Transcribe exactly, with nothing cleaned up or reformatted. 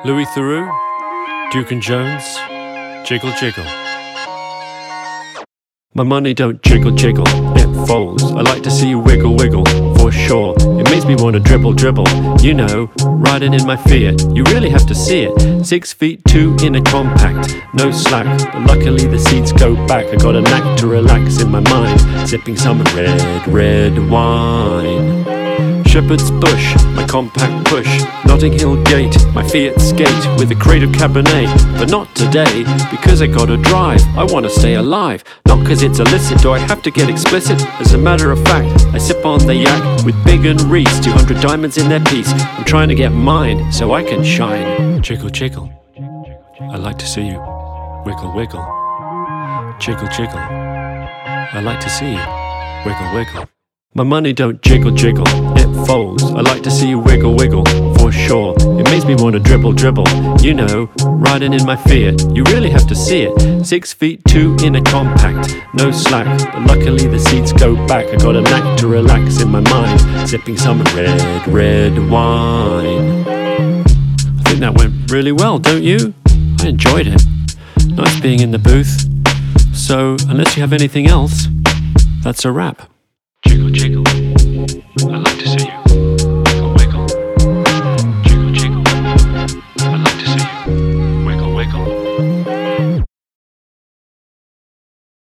Louis Theroux, Duke and Jones, Jiggle Jiggle. My money don't jiggle jiggle, it folds. I like to see you wiggle wiggle, for sure. It makes me want to dribble dribble, you know, riding in my Fiat. You really have to see it. Six feet two in a compact, no slack, but luckily the seats go back. I got a knack to relax in my mind, sipping some red, red wine. Shepherd's Bush, my compact push, Notting Hill Gate, my Fiat skate with a crate of Cabernet. But not today, because I gotta drive, I wanna stay alive. Not cause it's illicit, do I have to get explicit? As a matter of fact, I sip on the yak with Big and Reese, two hundred diamonds in their piece. I'm trying to get mine, so I can shine. Jiggle jiggle, I like to see you wiggle wiggle. Jiggle jiggle, I like to see you wiggle wiggle. My money don't jiggle jiggle, it folds. I like to see you wiggle wiggle, for sure. It makes me want to dribble dribble, you know, riding in my Fiat. You really have to see it. Six feet two in a compact, no slack, but luckily the seats go back. I got a knack to relax in my mind, sipping some red, red wine. I think that went really well, don't you? I enjoyed it. Nice being in the booth. So, unless you have anything else, that's a wrap. Jiggle jiggle, I